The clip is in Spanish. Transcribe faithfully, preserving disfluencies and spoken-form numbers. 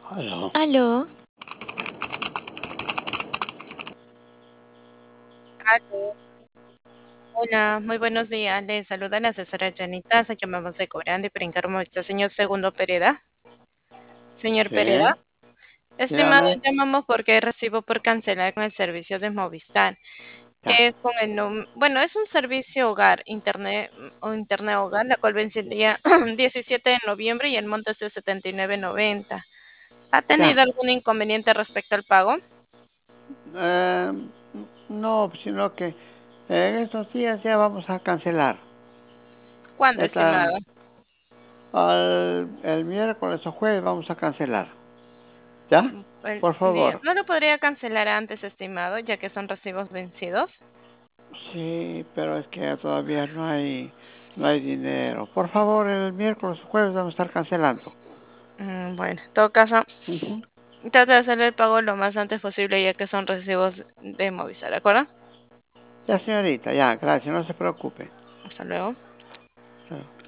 Aló. Aló, Aló. Hola, muy buenos días. Les saluda la asesora Janita. Se llamamos de cobrando y para informarse, señor Segundo Pereda. Señor Pereda, Sí, estimado, dígame. llamamos porque recibo por cancelar con el servicio de Movistar. Ya, Es con el num- bueno, es un servicio hogar, internet mm, o internet hogar, la cual vence el día diecisiete de noviembre y el monto es de setenta y nueve noventa. ¿Ha ya. tenido algún inconveniente respecto al pago? Eh, no, sino que en estos días ya vamos a cancelar. ¿Cuándo, Está, estimado? al, el miércoles o jueves vamos a cancelar. ¿Ya? Mm, el Por día. favor. ¿No lo podría cancelar antes, estimado, ya que son recibos vencidos? Sí, pero es que todavía no hay, no hay dinero. Por favor, el miércoles o jueves vamos a estar cancelando. Mm, bueno, en todo caso, Ujú. trata de hacer el pago lo más antes posible ya que son recibos de Movistar, ¿de acuerdo? Ya, señorita, ya, gracias, no se preocupe. Hasta luego. Chao.